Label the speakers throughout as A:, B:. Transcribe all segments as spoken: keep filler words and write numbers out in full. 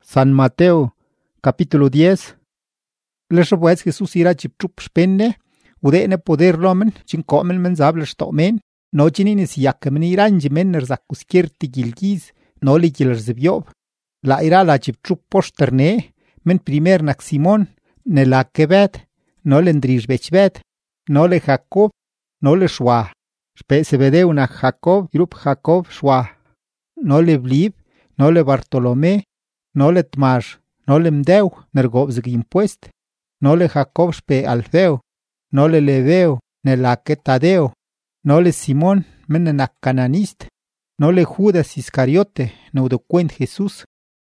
A: San Mateo, capítulo diez. Les rebuets Jesús irá chipchup spenne, udene poder lomen, chin komen men zable stomen, no chinin is yakmen iranji menner zakuskirti gilgiz, no li giler zibiob. La ira la chipchup posterne, men primer nak Simon, ne la kebet, no le ndrish bechbet, no le Jacob, no le Shua. Spe Zebedeu na Jacob, irup Jacob Shua. No le Blib, no le Bartolomé, no le Tmash, no le Mdeu, nergob zig impuest, no le Jacob spe Alfeo, no le Leveo, ne la Ketadeo, no le Simón, men na Cananist, no le Judas Iscariote, no de cuent Jesús.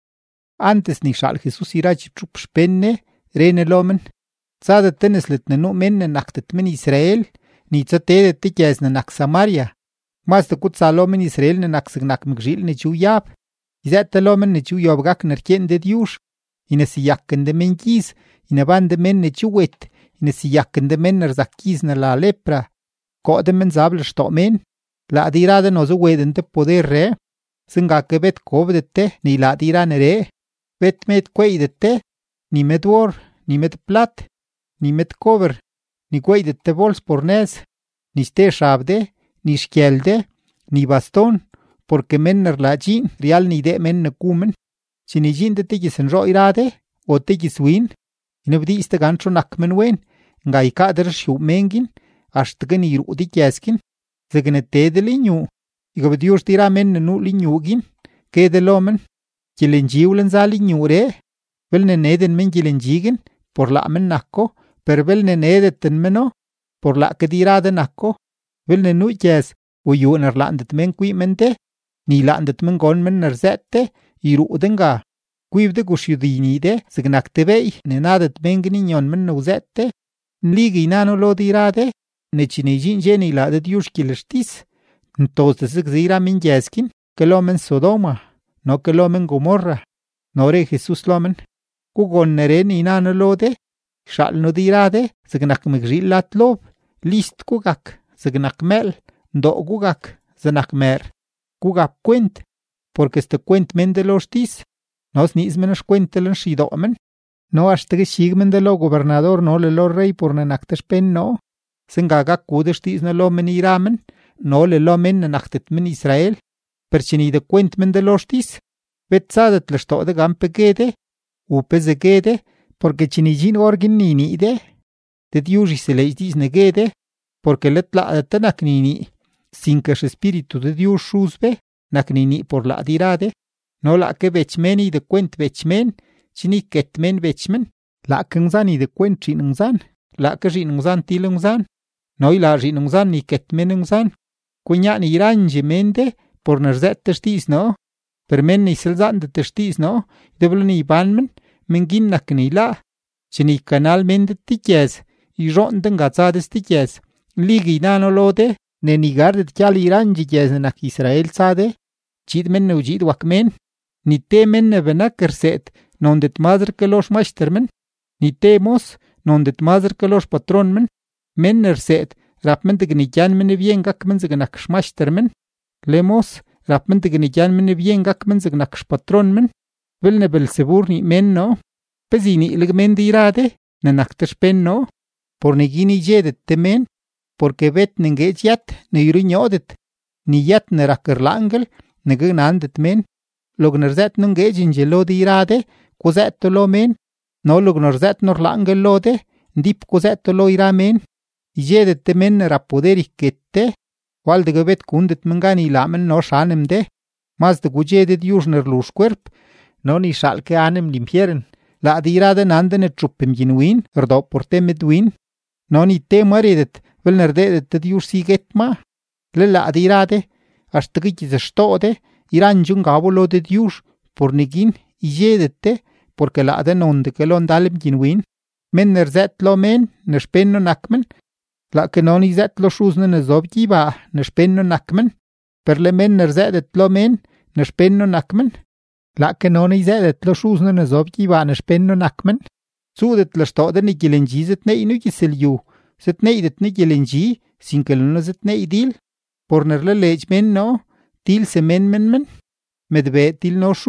A: Antes ni shal Jesús irá chipchup spenne, rene lomen, tzade tenes let nenu men naktet men Israel, ni tzatede tikyaz nak Samaria, mas de kut salomen Israel nak signak mgzil ne chuyab, izet lomen ne chuyobgak nerkien de Dios, ine si yakken de mengiz, ine van de men ne chuwet, ine si yakken de men nerzakiz na la lepra, ko de men zable stomen, la dirade no zuweden de poder re, singa kebet kovdete ni la dirane re, vet met kweidete, ni medwor, ni med plat, ni med cover, ni kweidete bols pornez, ni ste shabde, ni shkielde, ni bastón, porque menner la jin real ni de men kumen, si ni jin de tigis en ro irade, o tigis win, inabdi iste gancho nakmen wen, nga ikader shu mengin, ashtgen iru di kieskin, zegene tede linyu, igabdius tira men nu linyugin, kede lomen, kilenjiulen za linyure, velne neden men kilenjigin, por la men nakko, per velne nedeten meno, por la que dirade nakko, velne nu kies, o yu nerlandet men kui mente, ni landet men gon men nerzette, iru denga, kuivde gushyudinide, signaktebei, nenadet men gninyon men nuzette, nligi nano lo dirade, nechinijin jeni la de dius kilestis, entonces zira min yeskin, que lomen Sodoma, no que lomen Gomorra, no re Jesús lomen, kugon neren inano lode, shal no dirade, zignak migrillat lob, list kugak, zignak mel, ndo gugak, zignak mer, kugap cuent, porque este cuent men de los tis, nos nismenos cuentelen shidomen, no hasta que shigmen de lo gobernador no le lo rey por nenaktes pen no, singaga kudes tis no lo men iramen, no le lo men nenaktet men Israel, perchini de cuent men de los tis, betzadet le sto de gampe gede, upe ze gede, porque chinijin orgin ni ni de, de diusi se le dis negede, porque let la de tenak ni ni, sin que el espíritu de Dios shuzbe, nak ni ni por la dirade, no la que vechmen de cuent vechmen, chini ketmen vechmen, la que nzani de cuent chinungzan, la que rinungzan tilungzan, no y la rinungzan ni ketmenungzan, cuña ni iranje mende, por nerzet testis no, per men ni selzan de testis no, deblo ni banmen, mengin nak ni la, chini canal mende tikyez, y ronden gazades tikyez, ligi nano lode, ne nigardet kyal iranje kyez nak Israel sade, chid men neujid wakmen, ni te men nevenak erset, nondet madr que los meistermen, ni temos, nondet madr que los patronmen, men erset, rapmen de gnijan men bien gakmen zignak schmeistermen, lemos, rapmen de gnijan men bien gakmen zignak patronmen, velne Belzebur ni men no, pezini ilgmen dirade, nenaktes pen no, por negini jedet temen, porque vet nengej yat ne yrinyodet, ni yat ne rakerlangel, ne gnandet men, lognerzet nengej ingelo dirade, cosetto lo men, no lognerzet norlangel lode, dip cosetto lo iramen, jedet temen rapoderi kette, wal de gebet kundet mengani lamen no shanem de, mas de gujedet yusner lus cuerp, no ni shalke anem limpieren, la dirade nanden et truppem genuin, erdo portem edwin, no ni te maredet, vel nerdedet de dius siget ma, le la dirade, hasta que se stode, irán jungabolo de dius, por negin, y jedete, porque la de nonde que lo andalem genuin, men nerzet lo men, nespenno nakmen, la que non izet lo shuzne nezobgiba, nespenno nakmen, per le men nerzedet lo men, nespenno nakmen, la que non izedet lo shuzne nezobgiba, nespenno nakmen, sudet la stode ni gilengizet ne inugisel yu, set neidet ni gilengi, sin que lo zet neidil, por nerle lej men no, til se men men men, med ve til no shuz,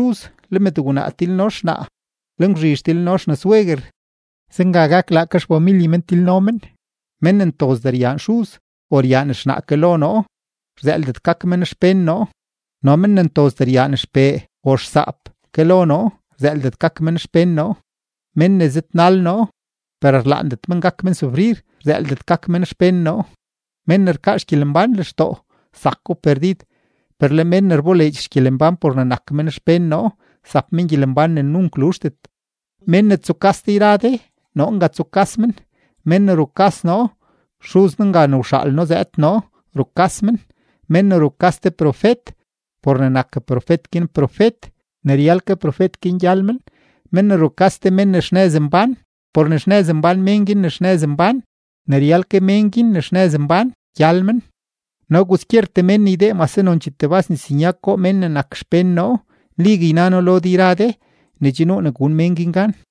A: lemetuguna tilno xna, lengrish tilno xna sueger. Senga gak la kash familya men tilnomen. Men entos darian shuz, orian xna kelono, zeldet kak men spenno. No men entos darian spe or sap kelono, zeldet kak men spenno. Men nezit nalno, per landet men gak men sufrir, zeldet kak men spenno. Men er kash kilemban lesto, sacco perdit. Per le men er bolech kilemban por nanak men spenno, sap men kilemban en nun klustet. Men et zukaste irade, no nga zukasmen. Men rukas no, shuz nga no shal no zet no, rukasmen. Men rukaste profet, por nanak profet kin profet, nerialke profet kin jalmen. Men rukaste men neshnezemban, por neshnezemban mengin neshnezemban, nerialke mengin neshnezemban, jalmen. No guskierte men ide masenon chittebas ni sinyako men nakshpen no, ligi nano lo dirade, ne jino ne gun mengingan.